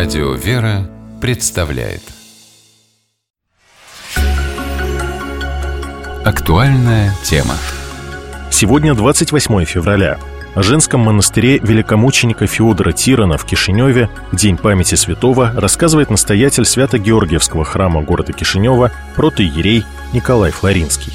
Радио «Вера» представляет актуальная тема. Сегодня 28 февраля. О женском монастыре великомученика Феодора Тирона в Кишиневе, День памяти святого, рассказывает настоятель Свято-Георгиевского храма города Кишинева протоиерей Николай Флоринский.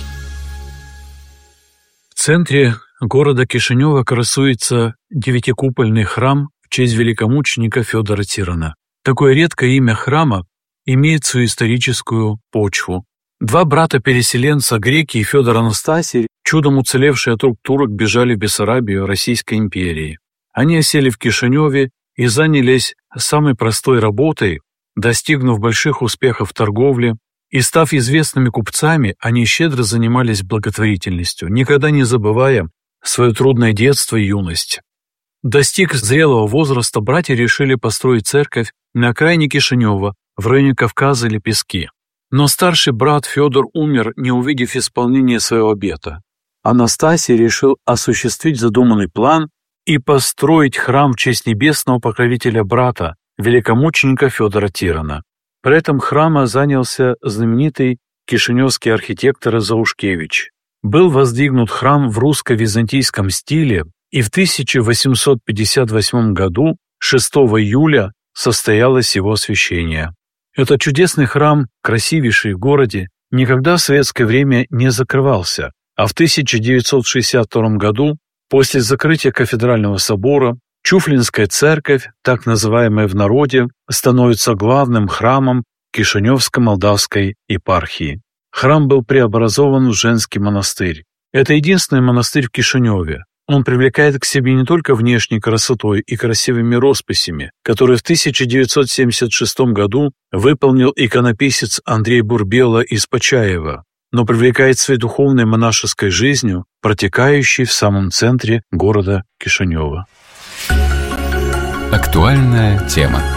В центре города Кишинева красуется девятикупольный храм в честь великомученика Феодора Тирона. Такое редкое имя храма имеет свою историческую почву. Два брата-переселенца, греки и Феодор Анастасий, чудом уцелевшие от рук турок, бежали в Бессарабию Российской империи. Они осели в Кишиневе и занялись самой простой работой, достигнув больших успехов в торговле, и, став известными купцами, они щедро занимались благотворительностью, никогда не забывая свое трудное детство и юность. Достиг зрелого возраста, братья решили построить церковь на окраине Кишинева, в районе Кавказа или Пески. Но старший брат Федор умер, не увидев исполнения своего обета. Анастасий решил осуществить задуманный план и построить храм в честь небесного покровителя брата, великомученика Феодора Тирона. При этом храма занялся знаменитый кишиневский архитектор Заушкевич. Был воздвигнут храм в русско-византийском стиле, и в 1858 году, 6 июля, состоялось его освящение. Этот чудесный храм, красивейший в городе, никогда в советское время не закрывался, а в 1962 году, после закрытия кафедрального собора, Чуфлинская церковь, так называемая в народе, становится главным храмом Кишиневско-Молдавской епархии. Храм был преобразован в женский монастырь. Это единственный монастырь в Кишиневе. Он привлекает к себе не только внешней красотой и красивыми росписями, которые в 1976 году выполнил иконописец Андрей Бурбела из Почаева, но привлекает своей духовной монашеской жизнью, протекающей в самом центре города Кишинева. Актуальная тема.